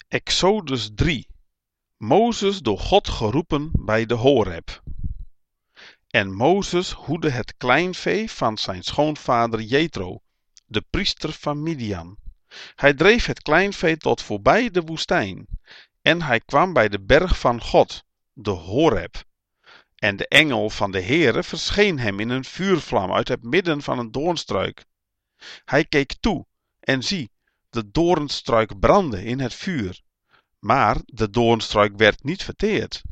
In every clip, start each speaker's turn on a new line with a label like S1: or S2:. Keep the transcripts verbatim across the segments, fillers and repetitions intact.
S1: Exodus drie. Mozes door God geroepen bij de Horeb. En Mozes hoedde het kleinvee van zijn schoonvader Jethro, de priester van Midian. Hij dreef het kleinvee tot voorbij de woestijn. En hij kwam bij de berg van God, de Horeb. En de engel van de Heere verscheen hem in een vuurvlam uit het midden van een doornstruik. Hij keek toe, en zie, de doornstruik brandde in het vuur. Maar de doornstruik werd niet verteerd.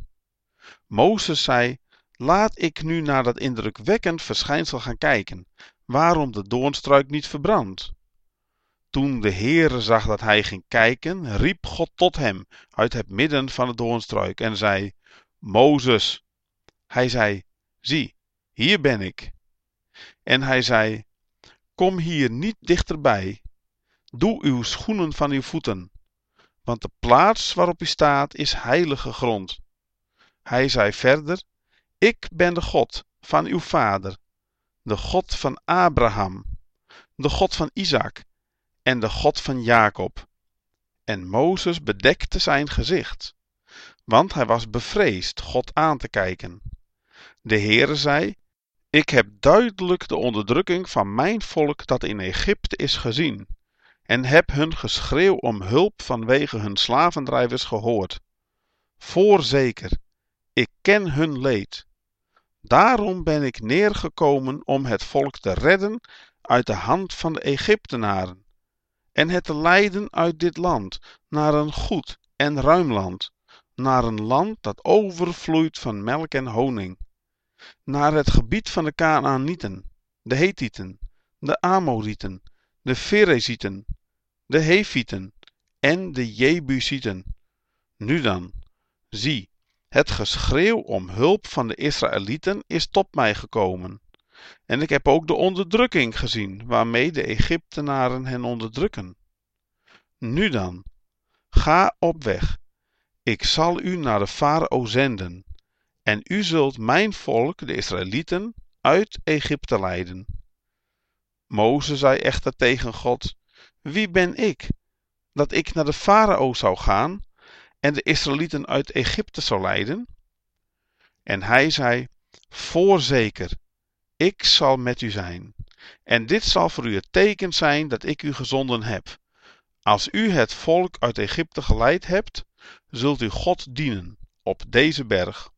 S1: Mozes zei: laat ik nu naar dat indrukwekkend verschijnsel gaan kijken, waarom de doornstruik niet verbrandt. Toen de Heere zag dat hij ging kijken, riep God tot hem uit het midden van de doornstruik en zei: Mozes. Hij zei: zie, hier ben ik. En hij zei: kom hier niet dichterbij. Doe uw schoenen van uw voeten, want de plaats waarop u staat is heilige grond. Hij zei verder: ik ben de God van uw vader, de God van Abraham, de God van Isaac en de God van Jacob. En Mozes bedekte zijn gezicht, want hij was bevreesd God aan te kijken. De Heere zei: ik heb duidelijk de onderdrukking van mijn volk dat in Egypte is gezien, en heb hun geschreeuw om hulp vanwege hun slavendrijvers gehoord. Voorzeker, ik ken hun leed. Daarom ben ik neergekomen om het volk te redden uit de hand van de Egyptenaren, en het te leiden uit dit land naar een goed en ruim land, naar een land dat overvloeit van melk en honing, naar het gebied van de Kanaanieten, de Hethieten, de Amorieten, de Ferezieten, de Hefieten en de Jebusieten. Nu dan, zie, het geschreeuw om hulp van de Israëlieten is tot mij gekomen. En ik heb ook de onderdrukking gezien waarmee de Egyptenaren hen onderdrukken. Nu dan, ga op weg. Ik zal u naar de farao zenden. En u zult mijn volk, de Israëlieten, uit Egypte leiden. Mozes zei echter tegen God: wie ben ik, dat ik naar de farao zou gaan en de Israëlieten uit Egypte zou leiden? En hij zei: voorzeker, ik zal met u zijn. En dit zal voor u het teken zijn dat ik u gezonden heb. Als u het volk uit Egypte geleid hebt, zult u God dienen op deze berg.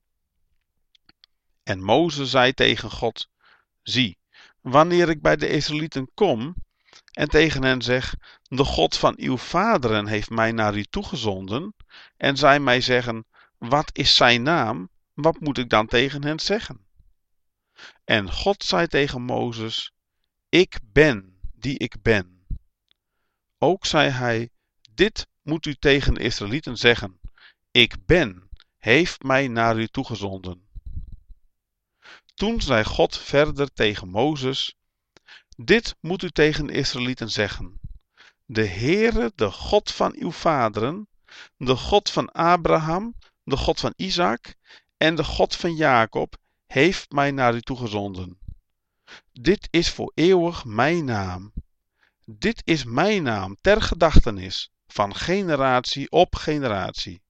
S1: En Mozes zei tegen God: zie, wanneer ik bij de Israëlieten kom en tegen hen zeg: de God van uw vaderen heeft mij naar u toegezonden, en zij mij zeggen: wat is zijn naam? Wat moet ik dan tegen hen zeggen? En God zei tegen Mozes: ik ben die ik ben. Ook zei hij: dit moet u tegen de Israëlieten zeggen: ik ben, heeft mij naar u toegezonden. Toen zei God verder tegen Mozes: dit moet u tegen de Israëlieten zeggen: de Heere, de God van uw vaderen, de God van Abraham, de God van Isaac en de God van Jacob, heeft mij naar u toegezonden. Dit is voor eeuwig mijn naam. Dit is mijn naam ter gedachtenis van generatie op generatie.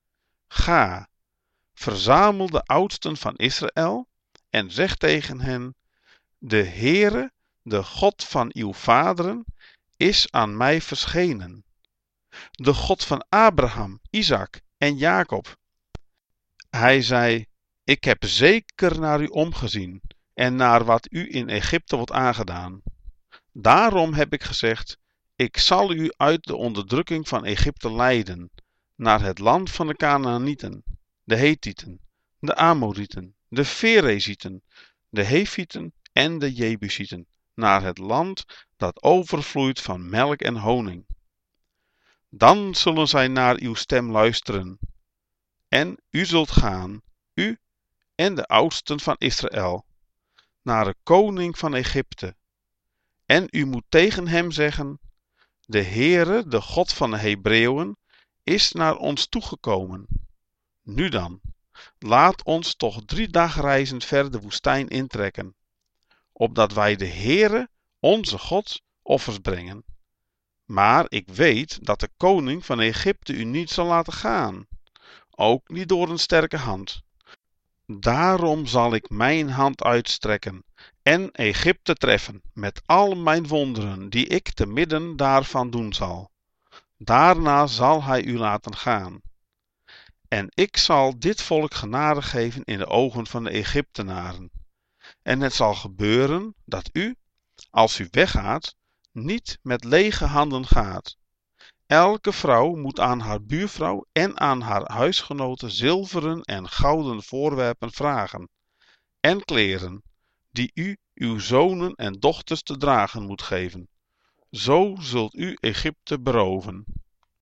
S1: Ga, verzamel de oudsten van Israël en zeg tegen hen: de Heere, de God van uw vaderen, is aan mij verschenen. De God van Abraham, Isaac en Jacob. Hij zei: ik heb zeker naar u omgezien en naar wat u in Egypte wordt aangedaan. Daarom heb ik gezegd: ik zal u uit de onderdrukking van Egypte leiden, naar het land van de Kanaanieten, de Hethieten, de Amorieten, de Ferezieten, de Hefieten en de Jebusieten, naar het land dat overvloeit van melk en honing. Dan zullen zij naar uw stem luisteren. En u zult gaan, u en de oudsten van Israël, naar de koning van Egypte. En u moet tegen hem zeggen: de Heere, de God van de Hebreeën, is naar ons toegekomen. Nu dan, laat ons toch drie dagreizen ver de woestijn intrekken, opdat wij de Heere, onze God, offers brengen. Maar ik weet dat de koning van Egypte u niet zal laten gaan, ook niet door een sterke hand. Daarom zal ik mijn hand uitstrekken en Egypte treffen met al mijn wonderen die ik te midden daarvan doen zal. Daarna zal hij u laten gaan. En ik zal dit volk genade geven in de ogen van de Egyptenaren. En het zal gebeuren dat u, als u weggaat, niet met lege handen gaat. Elke vrouw moet aan haar buurvrouw en aan haar huisgenoten zilveren en gouden voorwerpen vragen, en kleren, die u uw zonen en dochters te dragen moet geven. Zo zult u Egypte beroven.